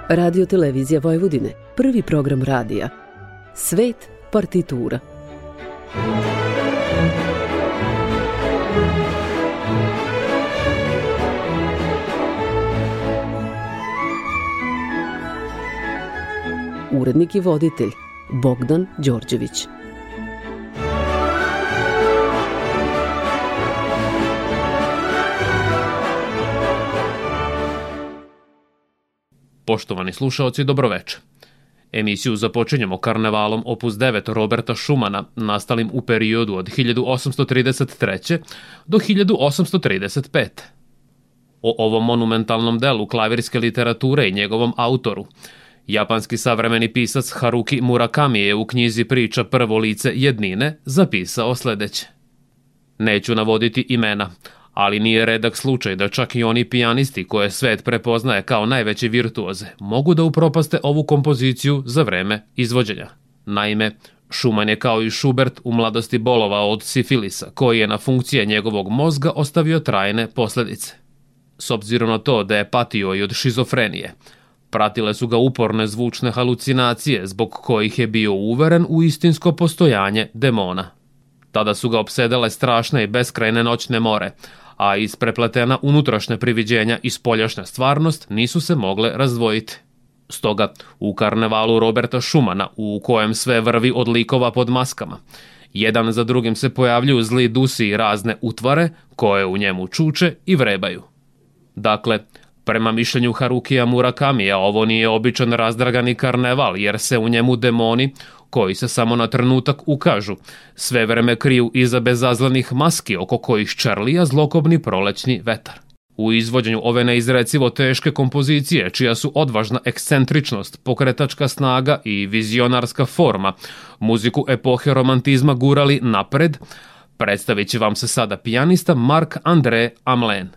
Radio Televizija Vojvodine, prvi program radija. Svet partitura. Urednik i voditelj Bogdan Đorđević. Poštovani slušaoci, dobroveče. Emisiju započinjemo karnevalom opus 9 Roberta Schumana, nastalim u periodu od 1833. do 1835. O ovom monumentalnom delu klavirske literature i njegovom autoru, japanski savremeni pisac Haruki Murakami je u knjizi Priča prvo lice jednine zapisao sledeće. Neću navoditi imena, ali nije redak slučaj da čak i oni pijanisti koje svet prepoznaje kao najveće virtuoze mogu da upropaste ovu kompoziciju za vreme izvođenja. Naime, Schumann je kao i Schubert u mladosti bolovao od sifilisa, koji je na funkcije njegovog mozga ostavio trajne posledice. S obzirom na to da je patio i od šizofrenije, pratile su ga uporne zvučne halucinacije zbog kojih je bio uveren u istinsko postojanje demona. Tada su ga opsedale strašne i beskrajne noćne more, a isprepletena unutrašnja priviđenja i spoljašnja stvarnost nisu se mogle razdvojiti. Stoga, u karnevalu Roberta Schumana, u kojem sve vrvi od likova pod maskama, jedan za drugim se pojavljuju zli dusi i razne utvare koje u njemu čuče i vrebaju. Dakle, prema mišljenju Harukija Murakamija, ovo nije običan razdragani karneval, jer se u njemu demoni, koji se samo na trenutak ukažu, sve vreme kriju iza bezazlenih maski oko kojih čarlija zlokobni prolećni vetar. U izvođenju ove neizrecivo teške kompozicije, čija su odvažna ekscentričnost, pokretačka snaga i vizionarska forma muziku epohe romantizma gurali napred, predstavit će vam se sada pijanista Marc-André Hamelin.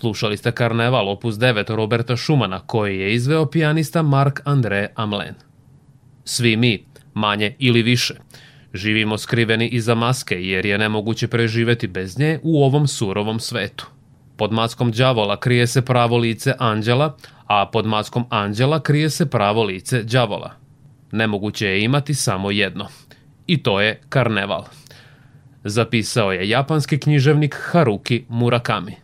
Slušali ste Karneval opus 9 Roberta Schumana koji je izveo pijanista Marc-André Hamelin. Svi mi, manje ili više, živimo skriveni iza maske jer je nemoguće preživeti bez nje u ovom surovom svetu. Pod maskom đavola krije se pravo lice anđela, a pod maskom anđela krije se pravo lice đavola. Nemoguće je imati samo jedno. I to je karneval. Zapisao je japanski književnik Haruki Murakami.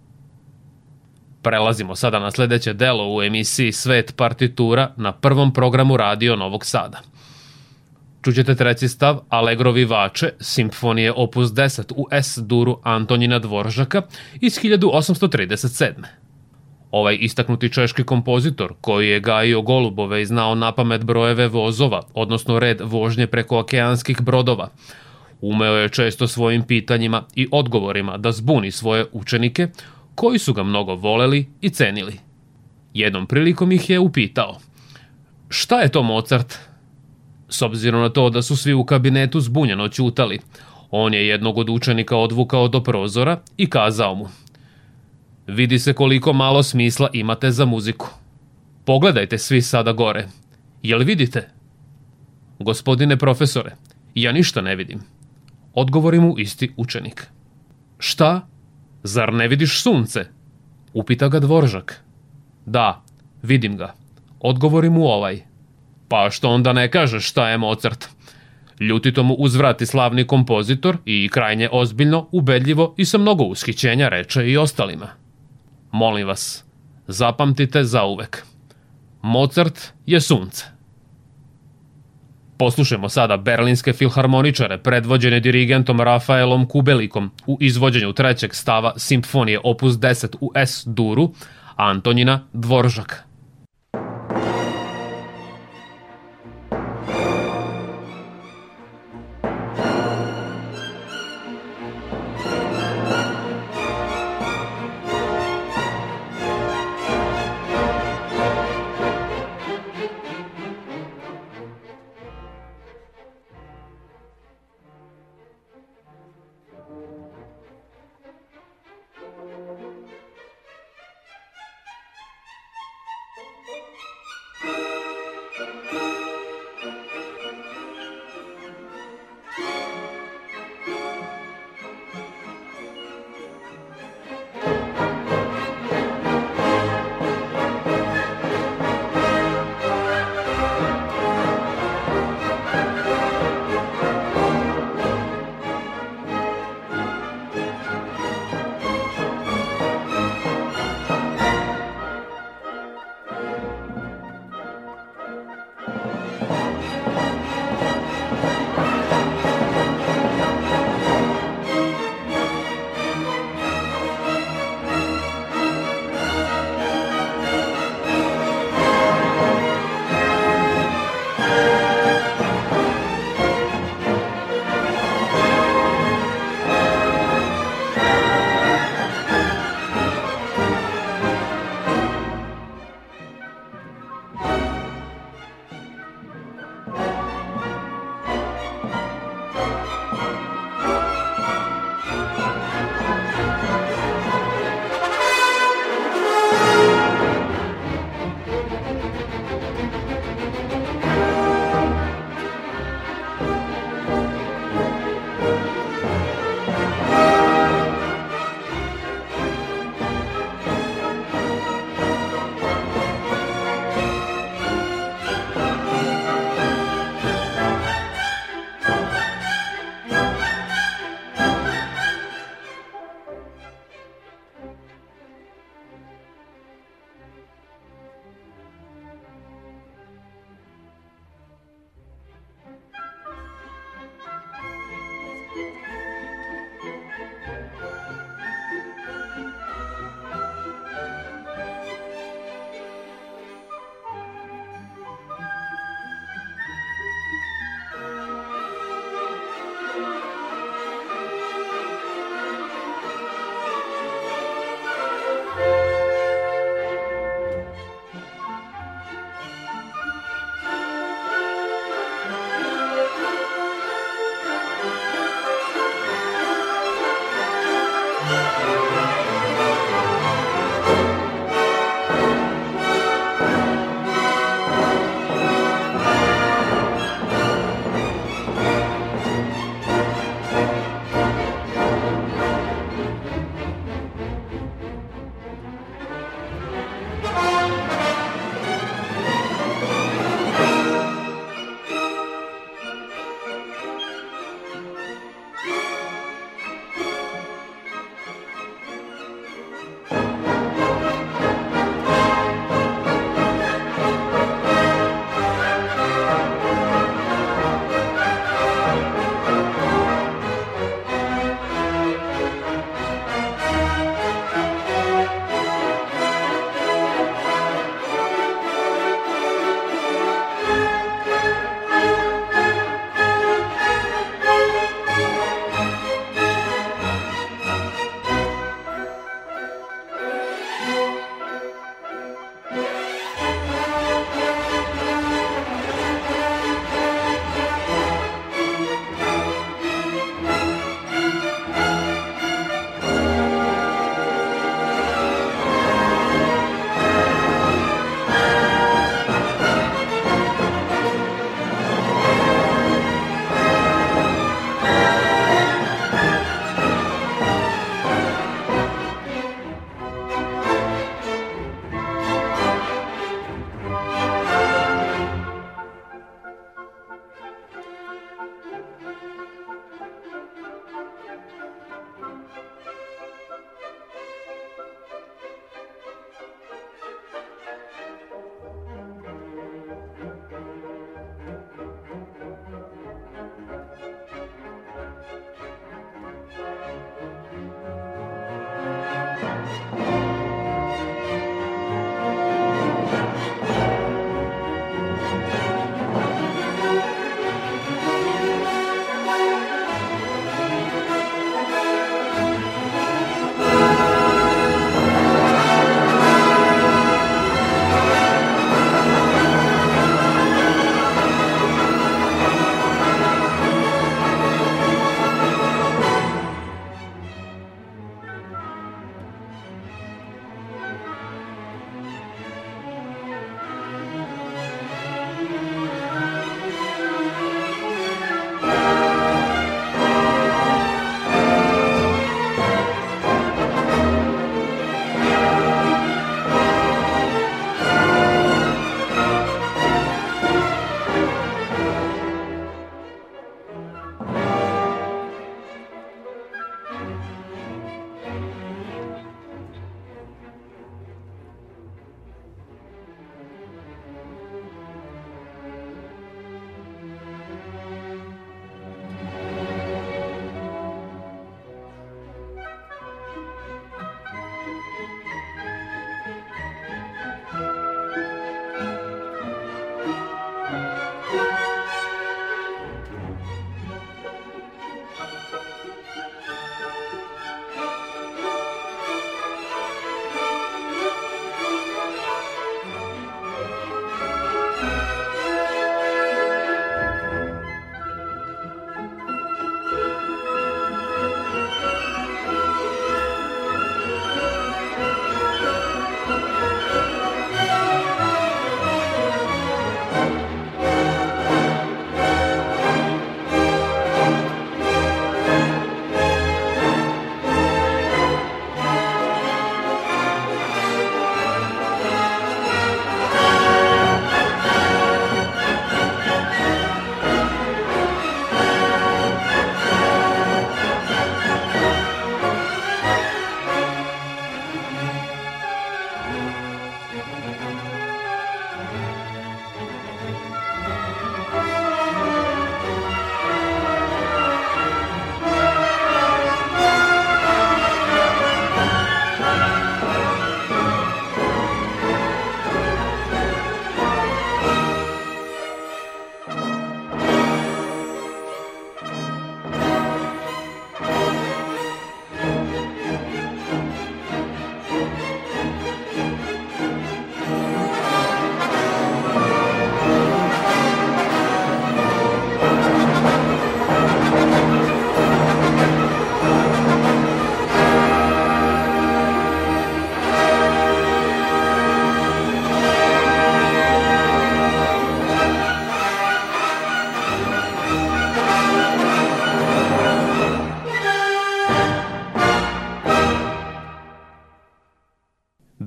Prelazimo sada na sljedeće delo u emisiji Svet partitura na prvom programu Radio Novog Sada. Čućete treći stav Allegro vivace simfonije opus 10 u S-duru Antonina Dvoržaka iz 1837. Ovaj istaknuti češki kompozitor, koji je gajio golubove i znao napamet brojeve vozova, odnosno red vožnje preko okeanskih brodova, umeo je često svojim pitanjima i odgovorima da zbuni svoje učenike, koji su ga mnogo voleli i cenili. Jednom prilikom ih je upitao: "Šta je to Mozart?" S obzirom na to da su svi u kabinetu zbunjeno ćutali, on je jednog od učenika odvukao do prozora i kazao mu: "Vidi se koliko malo smisla imate za muziku. Pogledajte svi sada gore. Jel vidite?" "Gospodine profesore, ja ništa ne vidim." Odgovori mu isti učenik. "Šta? Zar ne vidiš sunce?" Upita ga Dvoržak. "Da, vidim ga." Odgovori mu ovaj. "Pa što onda ne kažeš šta je Mozart?" Ljutito mu uzvrati slavni kompozitor i krajnje ozbiljno, ubedljivo i sa mnogo ushićenja reče i ostalima: "Molim vas, zapamtite zauvek. Mozart je sunce." Poslušajmo sada berlinske filharmoničare predvođene dirigentom Rafaelom Kubelikom u izvođenju trećeg stava simfonije opus 10 u S-duru Antonina Dvoržaka.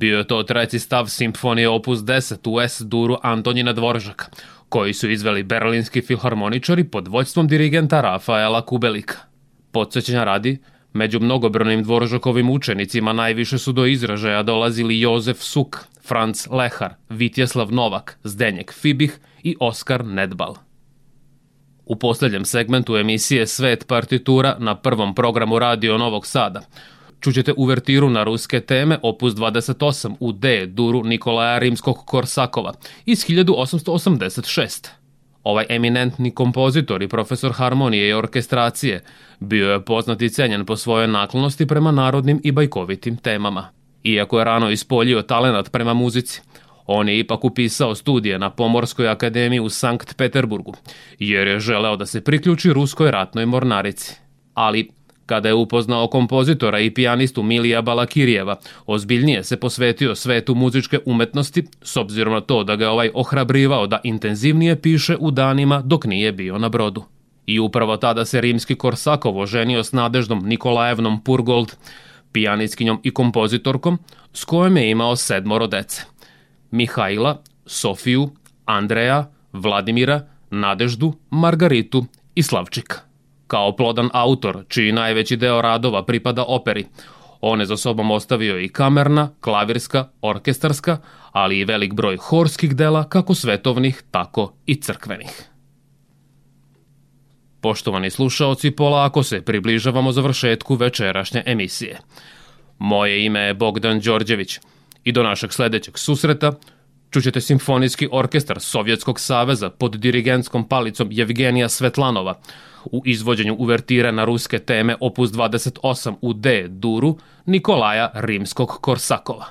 Bio je to treći stav simfonije opus 10 u S-duru Antonina Dvoržaka, koji su izveli berlinski filharmoničari pod vođstvom dirigenta Rafaela Kubelika. Podsjećanja radi, među mnogobrojnim Dvoržakovim učenicima najviše su do izražaja dolazili Jozef Suk, Franz Lehar, Vitjeslav Novak, Zdenjek Fibih i Oskar Nedbal. U posljednjem segmentu emisije Svet partitura na prvom programu Radio Novog Sada čućete uvertiru na ruske teme opus 28 u D-duru Nikolaja Rimskog-Korsakova iz 1886. Ovaj eminentni kompozitor i profesor harmonije i orkestracije bio je poznat i cenjen po svojoj naklonosti prema narodnim i bajkovitim temama. Iako je rano ispoljio talenat prema muzici, on je ipak upisao studije na Pomorskoj akademiji u Sankt Peterburgu, jer je želeo da se priključi ruskoj ratnoj mornarici. Ali kada je upoznao kompozitora i pijanistu Milija Balakirjeva, ozbiljnije se posvetio svetu muzičke umetnosti, s obzirom na to da ga ovaj ohrabrivao da intenzivnije piše u danima dok nije bio na brodu. I upravo tada se rimski Korsakov oženio s Nadeždom Nikolajevnom Purgold, pijanistkinjom i kompozitorkom, s kojom je imao 7 dece: Mihajla, Sofiju, Andreja, Vladimira, Nadeždu, Margaritu i Slavčika. Kao plodan autor, čiji najveći deo radova pripada operi, on je za sobom ostavio i kamerna, klavirska, orkestarska, ali i velik broj horskih dela, kako svetovnih, tako i crkvenih. Poštovani slušaoci, polako se približavamo završetku večerašnje emisije. Moje ime je Bogdan Đorđević i do našeg sljedećeg susreta čućete simfonijski orkestar Sovjetskog saveza pod dirigentskom palicom Jevgenija Svetlanova u izvođenju uvertire na ruske teme opus 28 u D-duru Nikolaja Rimskog-Korsakova.